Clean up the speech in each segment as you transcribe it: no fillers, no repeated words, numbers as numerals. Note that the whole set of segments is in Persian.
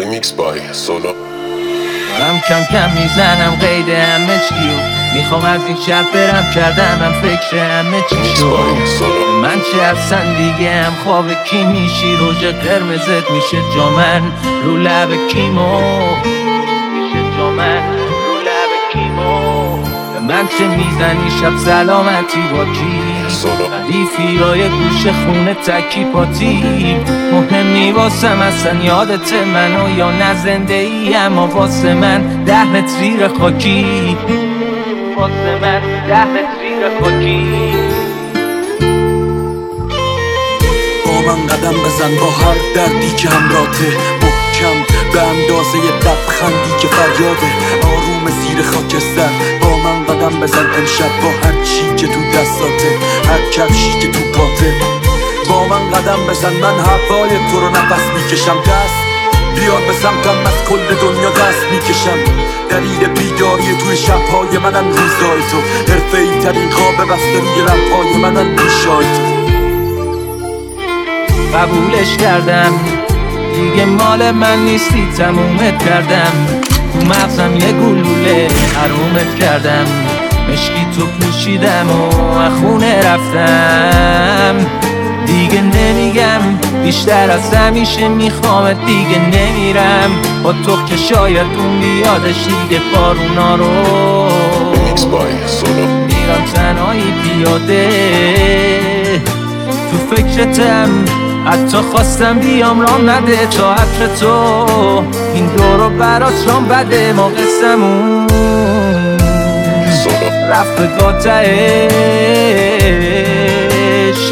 Remix by Solo. دارم کم کم میزنم قید همه چیو، میخوام از این شهر برم، کردمم فکر همه چی شد. من چه اصلا دیگه هم خواب کی میشی، روژ قرمزت میشه جامن رو لب کیمو، میشه جامن رو لب کیمو. من چه میزنی شب سلامتی با کی، ردیفی های گوش خونه تکی پاتی. مهم نی واسم اصلا یادت منو یا نه زنده ای، اما واسه من 10 متر خاکی، واسه من 10 متر خاکی. با من قدم بزن با هر دردی که همراته، محکم به اندازه لبخندی که فریاده، آروم زیر خاکستر. با من قدم بزن امشب با هر چی که تو دستاته، هر کفشی که تو پاته. با من قدم بزن، من هوای تو رو نفس میکشم. دست بیار به سمتم، از کل دنیا دست میکشم. دلیل بیداری توی شبهای منن روزای تو، حرفه‌ای ترین خواب بسته روی لبهای منن ریشای تو. قبولش کردم دیگه مال من نیستی، تمومت کردم. تو مغزم یه گلوله حرومت کردم، مشکی تو پوشیدم و خونه رفتم. دیگه نمیگم بیشتر از همیشه میخوامت، دیگه نمیرم با تو که شاید اون بیادش دیگه بارونا رو. میرم تنهایی پیاده تو فکرتم، حتی خواستم بیام رام نده تا عطر تو این دورو برات رام بده. ما قسمون رفت به گاتهش.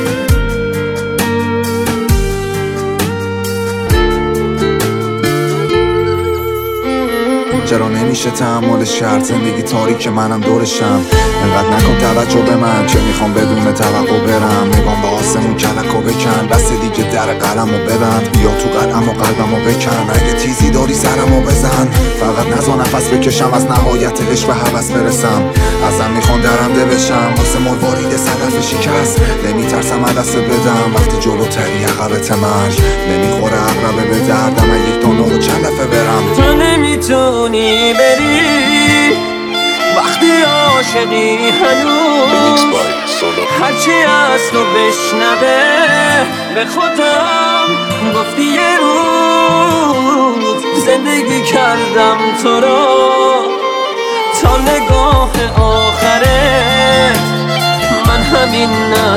چرا نمیشه تحملش کرد، زندگی تاریک منم دورشم. انقدر نکن توجه به من که میخوام بدون توقع برم. نگام به آسمون کلکو بکن، بس دیگه در قلمو ببند. بیا تو قلم و قلبمو بکن، اگه تیزی داری سرمو بزن. فقط نزا نفس بکشم، از نهایت عشق به هوس برسم. ازم میخوان درنده بشم واسه مروارید صدف شکست. نمیترسم دست بدم وقتی جلوتری عقبت مرگ. نمیخوره عقربه به دردم، یک تا نور و چلفه برم. تو نمیتونی بری وقتی عاشقی هنوز، هرچی از تو بشنوه به خودم گفتی یه روز. زندگی کردم تو رو تا نگاه آخرت، من همین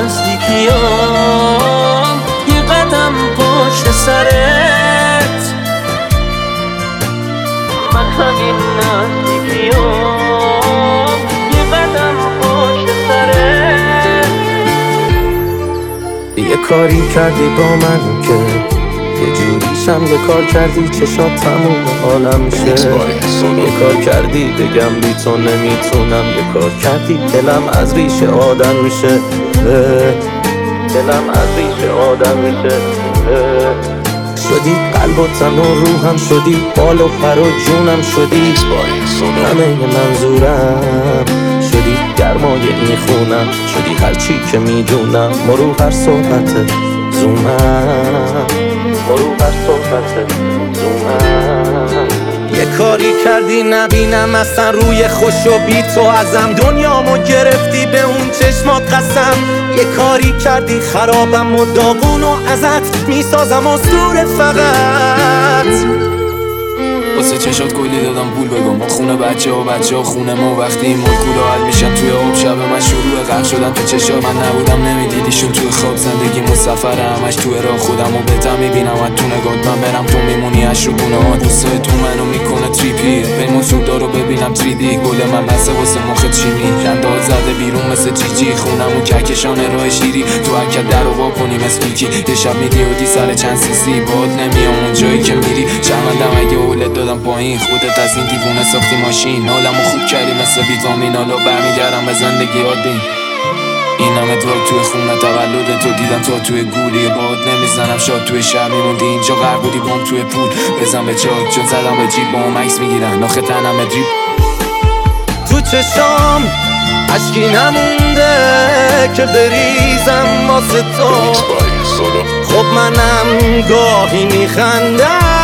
نزدیکیام یه قدم پشت سرت، من همین نزدیکیام یه قدم پشت سرت. یه کاری کردی با من که یه جوریشم، یه کار کردی چشات تموم عالم شه. یه کار کردی بگم بی تو نمیتونم، یه کار کردی دلم از ریشه آدم میشه، دلم از ریشه آدم میشه. شدی قلب و تن و روحم، شدی بال و پر و جونم، شدی همه منظورم، شدی گرمای این خونم، شدی هرچی که میدونم. مرو هر صحبت زومم، مرو هر صحبت زومم. یه کاری کردی نبینم اصلا روی خوش و بی تو ازم، دنیامو گرفتی به اون چشمات قسم. یه کاری کردی خرابم و داغون و ازت میسازم اسطوره فقط. واسه چشات کلی دادم پول بگم، خونه بچه ها خونه ما. وقتی این ملکولا حل میشن توی آب، شب من شروع غرق شدن تو چشا. من نبودم نمیدیدیشون توی خواب، زندگی مسافره همش توی راه. خودم و بهتر میبینم از تو نگات، من برم تو میمونی از شگونه ها. دوستای تو منو میکنه تریپی، پیمون سودا رو ببینم 3D. گل من بسه واسه مخت چیمی، خنده‌ها زده بیرون مثل جیجی. خونم و کهکشان راه شیری، تو حرکت در رو وا کنیم اسپیکی. یه شب میدیودی سر چند سیسی، باد نمیام اون جایی که میری. شرمندم اگه اولت دادم پایین، خودت از این دیوونه ساختی ماشین. حالمو خوب کردی مثل ویتامین، حالا برمیگردم به زندگی عادی. این همه دراگ توی خونه، تولد تو دیدم تا توی گولی. باد نمیزنم شاد توی شهر میموندی، اینجا غرق بودی بام توی پول. بزن به چاک چون زدم به جیب، با هم عکس میگیرن آخه تنم دریب. تو چشام عشقی نمونده که بریزم واسه تو، خب منم گاهی میخندم